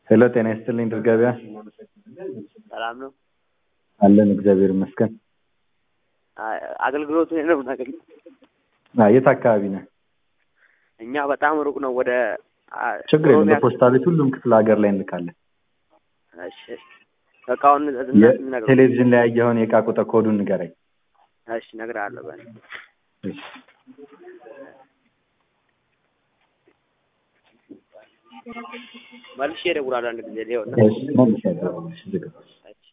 ሄሎ ጤና ይስጥልኝ ድል ገበያ ሰላም ነው አለን እግዚአብሔር ይመስገን። አገልግሎቱ ነው የምናገኘው። የት አካባቢ ነህ? እኛ በጣም ሩቅ ነው ወደ ችግር የለም በፖስታ ቤት ሁሉም ክፍለ ሀገር ላይ እንልካለን። እሺ እቃውን እንነግረው። ቴሌቪዥን ላይ ያየኸውን የእቃ ቁጥር ኮዱን ንገረኝ። እሺ እነግርሃለሁ በል። እሺ መልሼ እደውላለሁ አንድ ጊዜ ሊሆን እሺ መልሼ እደውላለሁ። እሺ